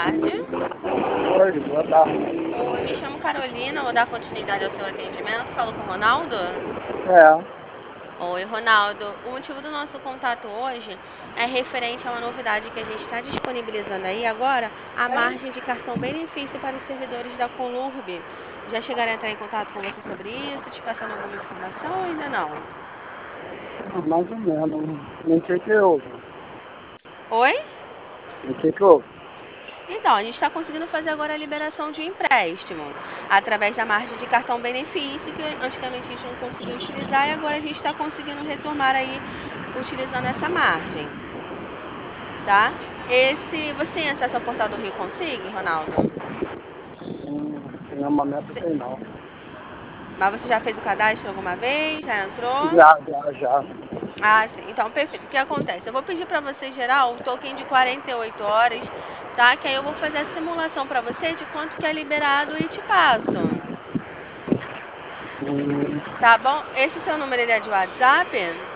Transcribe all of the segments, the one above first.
tarde. Oi, boa tarde. Oi, me chamo Carolina, vou dar continuidade ao seu atendimento. Falo com o Ronaldo? É, Oi, Ronaldo. O motivo do nosso contato hoje é referente a uma novidade que a gente está disponibilizando aí agora, a margem de cartão benefício para os servidores da Conlurb. Já chegaram a entrar em contato com você sobre isso? Te passando alguma informação ou ainda não? mais ou menos. Nem sei que houve. Oi? Nem sei que houve. Então, a gente está conseguindo fazer agora a liberação de empréstimo através da margem de cartão benefício, que antigamente a gente não conseguia utilizar e agora a gente está conseguindo retomar aí utilizando essa margem, tá? Você tem acesso ao portal do Rio Consigne, Ronaldo? Tem momento tem não. Mas você já fez o cadastro alguma vez? Já entrou? Já. Ah, sim. Então, perfeito. O que acontece? Eu vou pedir para você gerar o token de 48 horas, tá? Que aí eu vou fazer a simulação para você de quanto que é liberado e te passo. Hum, Tá bom? Esse seu número ele é de WhatsApp?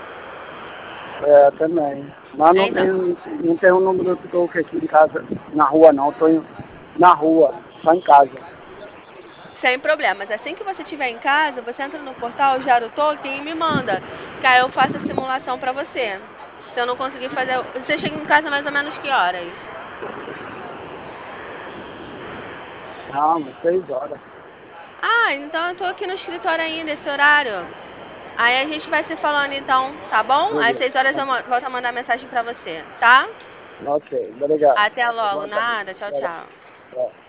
também. Mas É, então, não tem um número que eu estou aqui em casa, na rua não. Estou na rua, só em casa. sem problemas. Assim que você estiver em casa, você entra no portal, gera o token e me manda. Que aí eu faço a simulação pra você. Se eu não conseguir fazer. Você chega em casa mais ou menos que horas? Ah, umas 6 horas. Ah, então eu tô aqui no escritório ainda, esse horário. Aí a gente vai se falando então, tá bom? Às Beleza. 6 horas eu volto a mandar mensagem pra você, tá? Ok, obrigado. Até logo, Boa tarde. nada. Tchau, Tchau. tchau. Tchau.